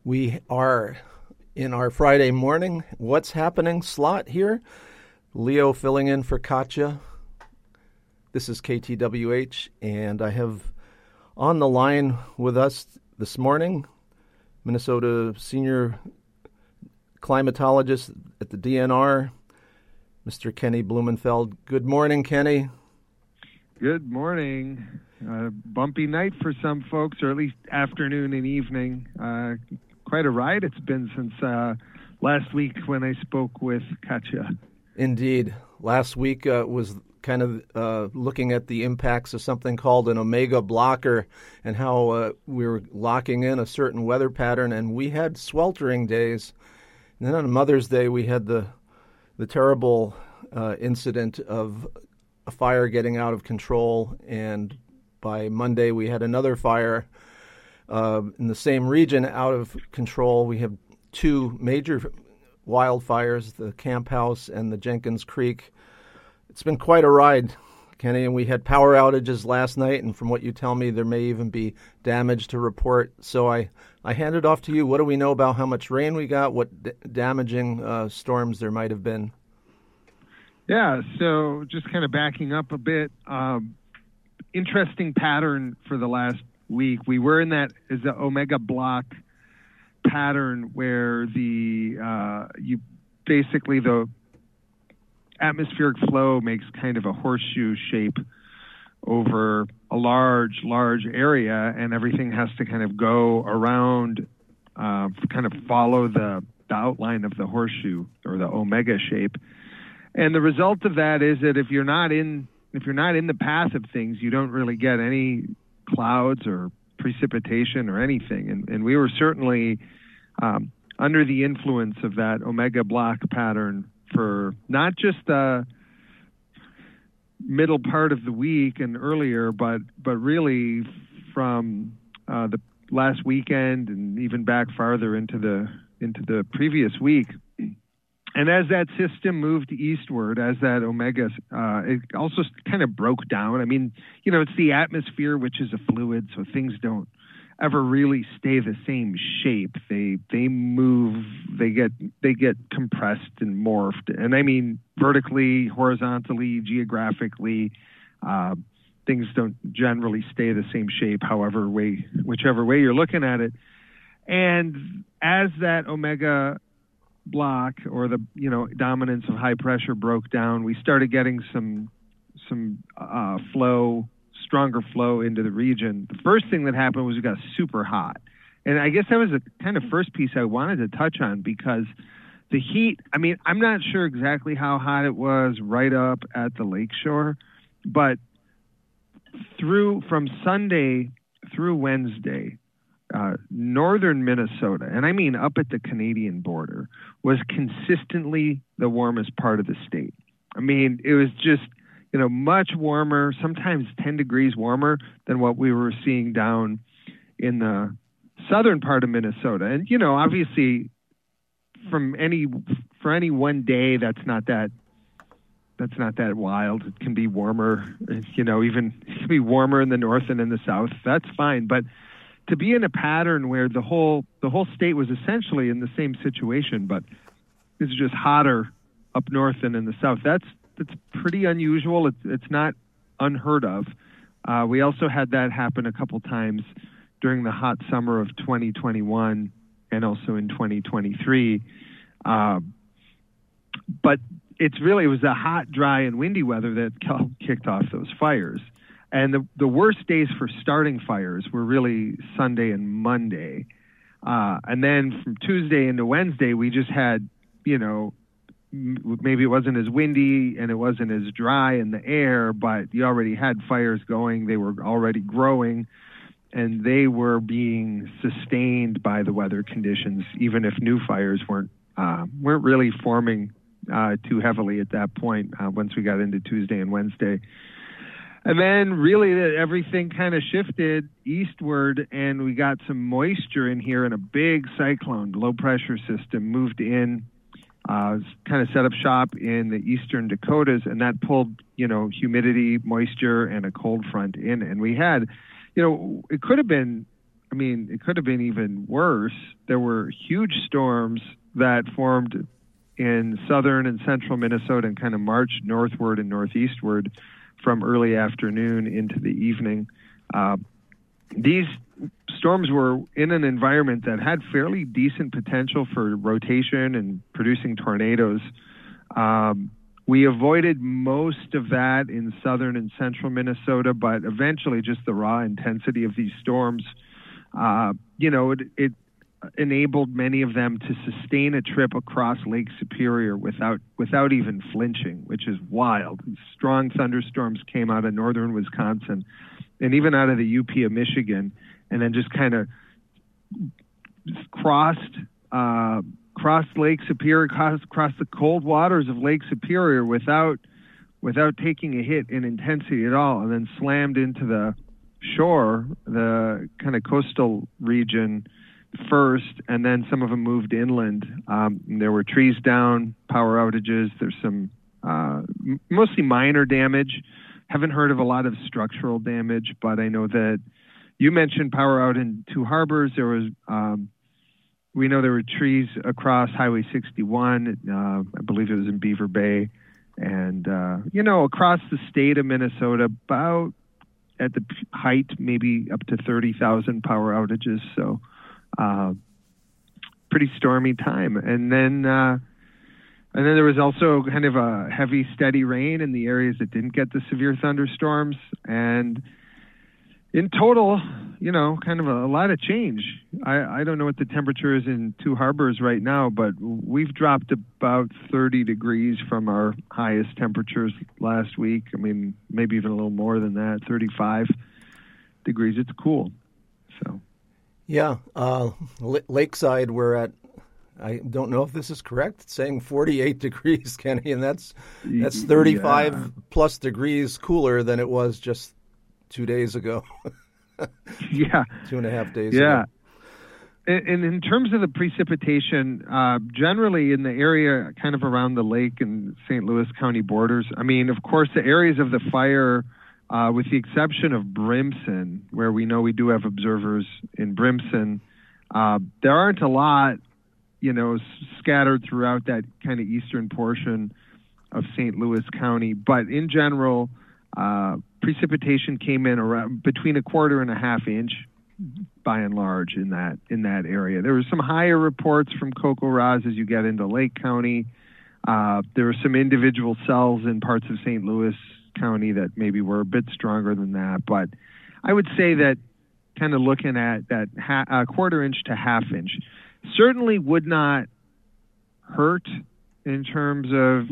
We are in our Friday morning What's Happening slot here. Leo filling in for Katya. This is KTWH, and I have on the line with us this morning Minnesota senior climatologist at the DNR, Mr. Kenny Blumenfeld. Good morning, Kenny. Good morning. Bumpy night for some folks, or at least afternoon and evening. Quite a ride it's been since last week when I spoke with Katya. Indeed. Last week was kind of looking at the impacts of something called an omega blocker and how we were locking in a certain weather pattern, and we had sweltering days. And then on Mother's Day, we had the terrible incident of a fire getting out of control, and by Monday we had another fire in the same region out of control. We have two major wildfires, the Camp House and the Jenkins Creek. It's been quite a ride, Kenny, and we had power outages last night, and from what you tell me, there may even be damage to report. So I hand it off to you. What do we know about how much rain we got, what damaging storms there might have been? Yeah, so just kind of backing up a bit, interesting pattern for the last week. We were in that is the omega block pattern where the atmospheric flow makes kind of a horseshoe shape over a large area, and everything has to kind of go around, kind of follow the outline of the horseshoe or the omega shape. And the result of that is that if you're not in the path of things, you don't really get any clouds or precipitation or anything. And we were certainly under the influence of that omega block pattern for not just the middle part of the week and earlier, but really from the last weekend and even back farther into the previous week. And as that system moved eastward, as that omega, it also kind of broke down. I mean, it's the atmosphere, which is a fluid, so things don't ever really stay the same shape. They move, they get compressed and morphed. And I mean, vertically, horizontally, geographically, things don't generally stay the same shape, whichever way you're looking at it. And as that omega block or the dominance of high pressure broke down, we started getting some stronger flow into the region. The first thing that happened was it got super hot, and I guess that was the kind of first piece I wanted to touch on, because the heat, I mean, I'm not sure exactly how hot it was right up at the lakeshore, but from Sunday through Wednesday, northern Minnesota, and I mean up at the Canadian border, was consistently the warmest part of the state. I mean, it was just, much warmer, sometimes 10 degrees warmer than what we were seeing down in the southern part of Minnesota. And, obviously for any one day, that's not that wild. It can be warmer, it can be warmer in the north and in the south. That's fine. But to be in a pattern where the whole state was essentially in the same situation, but it's just hotter up north than in the south, that's pretty unusual. It's not unheard of. We also had that happen a couple times during the hot summer of 2021 and also in 2023. But it was the hot, dry, and windy weather that kicked off those fires. And the worst days for starting fires were really Sunday and Monday. And then from Tuesday into Wednesday, we just had, maybe it wasn't as windy and it wasn't as dry in the air, but you already had fires going. They were already growing, and they were being sustained by the weather conditions, even if new fires weren't really forming too heavily at that point once we got into Tuesday and Wednesday. And then really everything kind of shifted eastward, and we got some moisture in here, and a big cyclone, low pressure system, moved in, kind of set up shop in the eastern Dakotas, and that pulled, humidity, moisture, and a cold front in. And we had, it could have been, I mean, it could have been even worse. There were huge storms that formed in southern and central Minnesota and kind of marched northward and northeastward from early afternoon into the evening. These storms were in an environment that had fairly decent potential for rotation and producing tornadoes. We avoided most of that in southern and central Minnesota, but eventually just the raw intensity of these storms, it enabled many of them to sustain a trip across Lake Superior without even flinching, which is wild. Strong thunderstorms came out of northern Wisconsin and even out of the UP of Michigan, and then just kind of crossed Lake Superior, crossed the cold waters of Lake Superior without taking a hit in intensity at all, and then slammed into the shore, the kind of coastal region first, and then some of them moved inland. There were trees down, power outages. There's some mostly minor damage. Haven't heard of a lot of structural damage, but I know that you mentioned power out in Two Harbors. There was, we know there were trees across Highway 61. I believe it was in Beaver Bay, and across the state of Minnesota, about at the height, maybe up to 30,000 power outages. So, pretty stormy time. And then there was also kind of a heavy, steady rain in the areas that didn't get the severe thunderstorms. And in total, kind of a lot of change. I don't know what the temperature is in Two Harbors right now, but we've dropped about 30 degrees from our highest temperatures last week. I mean, maybe even a little more than that, 35 degrees. It's cool. So. Yeah. Lakeside, we're at, I don't know if this is correct, it's saying 48 degrees, Kenny, and that's 35 plus degrees cooler than it was just 2 days ago. Yeah. 2.5 days ago. Yeah. And in terms of the precipitation, generally in the area kind of around the lake and St. Louis County borders, I mean, of course, the areas of the fire, with the exception of Brimson, where we know we do have observers in Brimson, there aren't a lot, scattered throughout that kind of eastern portion of St. Louis County. But in general, precipitation came in around between 1/4 and 1/2 inch, by and large, in that area. There were some higher reports from Coco Raz as you get into Lake County. There were some individual cells in parts of St. Louis County that maybe were a bit stronger than that. But I would say that kind of looking at that 1/4 inch to 1/2 inch certainly would not hurt in terms of,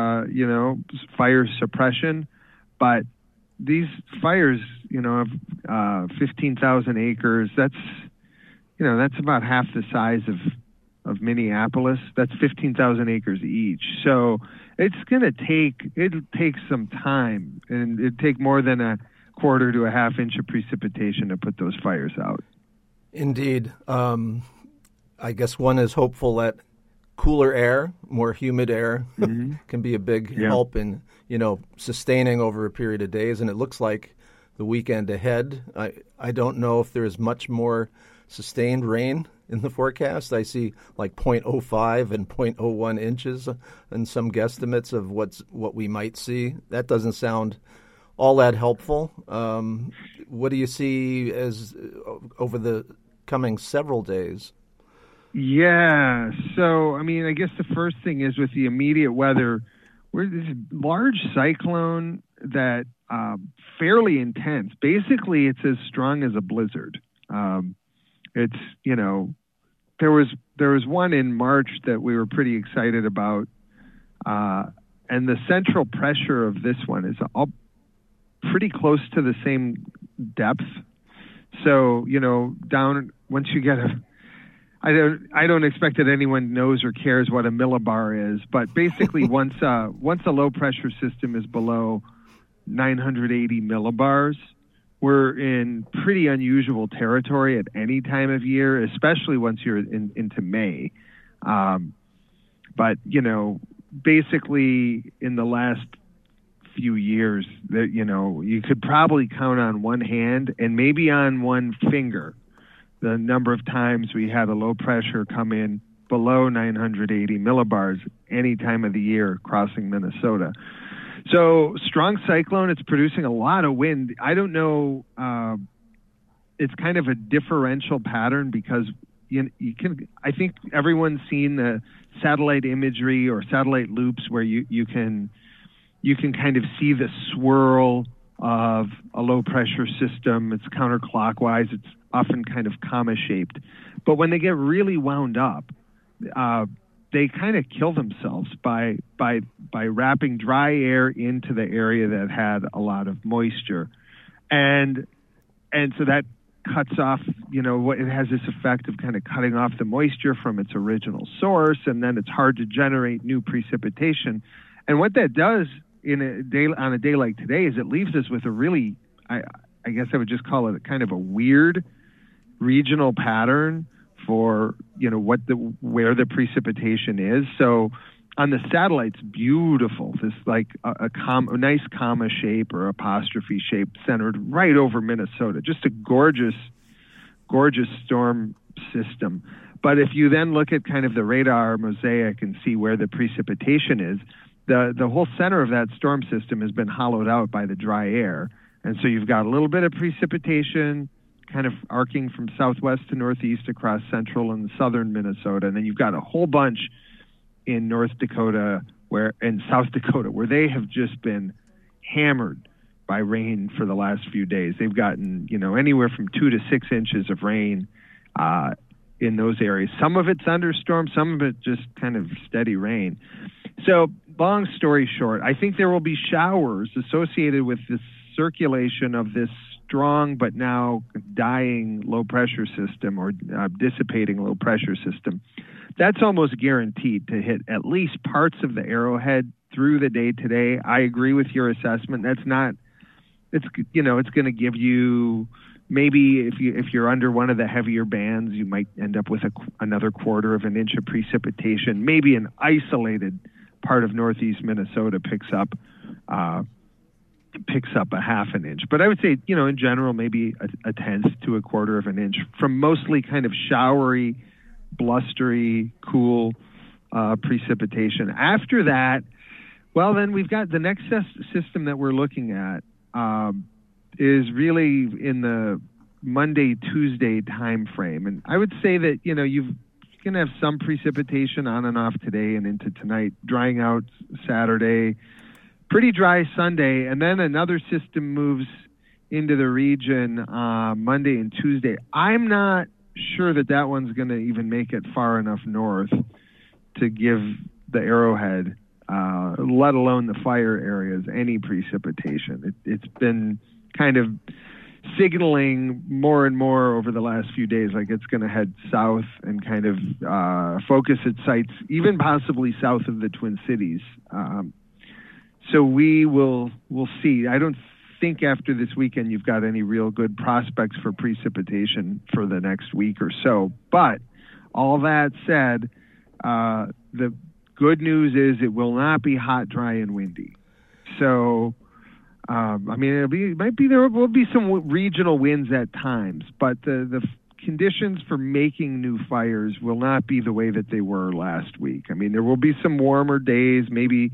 fire suppression. But these fires, have 15,000 acres. That's about half the size of Minneapolis. That's 15,000 acres each. So it'll take some time, and it'd take more than 1/4 to 1/2 inch of precipitation to put those fires out. Indeed. I guess one is hopeful that cooler air, more humid air, can be a big help in, sustaining over a period of days. And it looks like the weekend ahead, I don't know if there's much more sustained rain in the forecast. I see like 0.05 and 0.01 inches and some guesstimates of what we might see. That doesn't sound all that helpful. What do you see as over the coming several days? Yeah. So, I mean, I guess the first thing is with the immediate weather, we're this large cyclone that fairly intense. Basically, it's as strong as a blizzard. It's, there was one in March that we were pretty excited about. And the central pressure of this one is all pretty close to the same depth. So, down once you get I don't expect that anyone knows or cares what a millibar is, but basically once a low pressure system is below 980 millibars, we're in pretty unusual territory at any time of year, especially once you're into May. But basically in the last few years, that you could probably count on one hand and maybe on one finger the number of times we had a low pressure come in below 980 millibars any time of the year crossing Minnesota. So strong cyclone, it's producing a lot of wind. I don't know, it's kind of a differential pattern because you can, I think everyone's seen the satellite imagery or satellite loops where you can kind of see the swirl of a low pressure system. It's counterclockwise. It's often kind of comma shaped. But when they get really wound up, they kind of kill themselves by wrapping dry air into the area that had a lot of moisture. And so that cuts off, it has this effect of kind of cutting off the moisture from its original source, and then it's hard to generate new precipitation. And what that does on a day like today is it leaves us with a really, I guess I would just call it kind of a weird regional pattern for, where the precipitation is. So on the satellite's beautiful, this like a nice comma shape or apostrophe shape centered right over Minnesota, just a gorgeous storm system. But if you then look at kind of the radar mosaic and see where the precipitation is, the whole center of that storm system has been hollowed out by the dry air. And so you've got a little bit of precipitation kind of arcing from southwest to northeast across central and southern Minnesota. And then you've got a whole bunch in North Dakota and South Dakota, where they have just been hammered by rain for the last few days. They've gotten, anywhere from 2 to 6 inches of rain in those areas. Some of it's thunderstorm, some of it just kind of steady rain. So long story short, I think there will be showers associated with this circulation of this strong but now dying low pressure system or dissipating low pressure system. That's almost guaranteed to hit at least parts of the Arrowhead through the day today. I agree with your assessment. It's going to give you, maybe if you're under one of the heavier bands, you might end up with another 1/4 of an inch of precipitation. Maybe an isolated part of northeast Minnesota picks up a 1/2 an inch. But I would say, in general, maybe a 1/10 to a 1/4 of an inch from mostly kind of showery, blustery, cool precipitation. After that, well, then we've got the next system that we're looking at is really in the Monday, Tuesday time frame. And I would say that, you're going to have some precipitation on and off today and into tonight, drying out Saturday, pretty dry Sunday, and then another system moves into the region Monday and Tuesday. I'm not sure that one's going to even make it far enough north to give the Arrowhead, let alone the fire areas, any precipitation. It's been kind of signaling more and more over the last few days like it's going to head south and kind of focus its sights even possibly south of the Twin Cities. So we'll see. I don't think after this weekend you've got any real good prospects for precipitation for the next week or so. But all that said, the good news is it will not be hot, dry, and windy. So, there will be some regional winds at times, but the conditions for making new fires will not be the way that they were last week. There will be some warmer days, maybe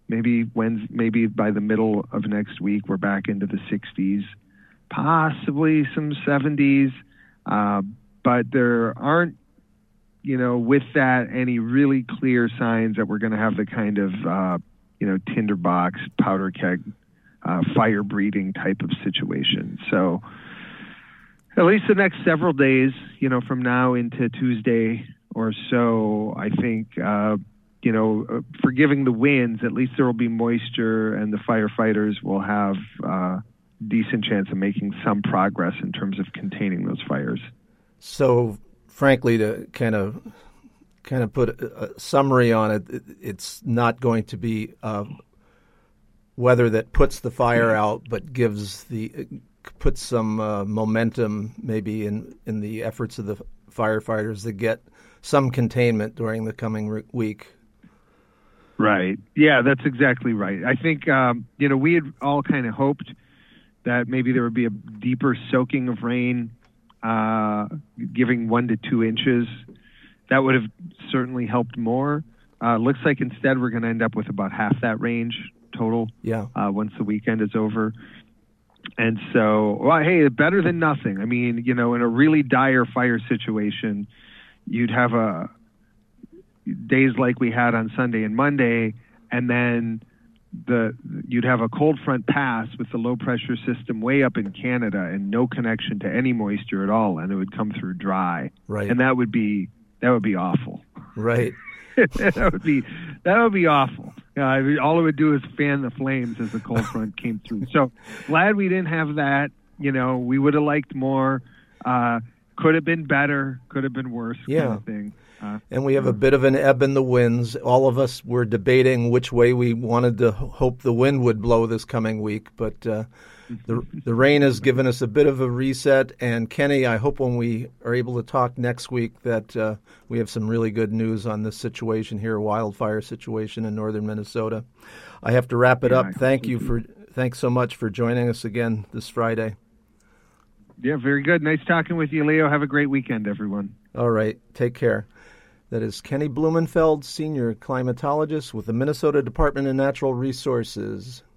by the middle of next week, we're back into the 60s, possibly some 70s. But there aren't, with that, any really clear signs that we're going to have the kind of, tinderbox, powder keg, fire breeding type of situation. So at least the next several days, from now into Tuesday or so, I think, forgiving the winds, at least there will be moisture and the firefighters will have a decent chance of making some progress in terms of containing those fires. So, frankly, to kind of put a summary on it, it's not going to be weather that puts the fire out, but puts some momentum maybe in the efforts of the firefighters to get some containment during the coming week. Right. Yeah, that's exactly right. I think, we had all kind of hoped that maybe there would be a deeper soaking of rain giving 1 to 2 inches. That would have certainly helped more. Looks like instead we're going to end up with about half that range total. Yeah. Once the weekend is over. And so, well, hey, better than nothing. I mean, in a really dire fire situation, you'd have days like we had on Sunday and Monday, and then you'd have a cold front pass with the low pressure system way up in Canada and no connection to any moisture at all, and it would come through dry. Right. And that would be awful. Right. that would be awful. All it would do is fan the flames as the cold front came through. So glad we didn't have that. We would have liked more. Could have been better. Could have been worse. Yeah. Kind of thing. And we have a bit of an ebb in the winds. All of us were debating which way we wanted to hope the wind would blow this coming week, but the rain has given us a bit of a reset. And Kenny, I hope when we are able to talk next week that we have some really good news on this situation here, wildfire situation in northern Minnesota. I have to wrap it up. Thanks so much for joining us again this Friday. Yeah, very good. Nice talking with you, Leo. Have a great weekend, everyone. All right. Take care. That is Kenny Blumenfeld, Senior Climatologist with the Minnesota Department of Natural Resources.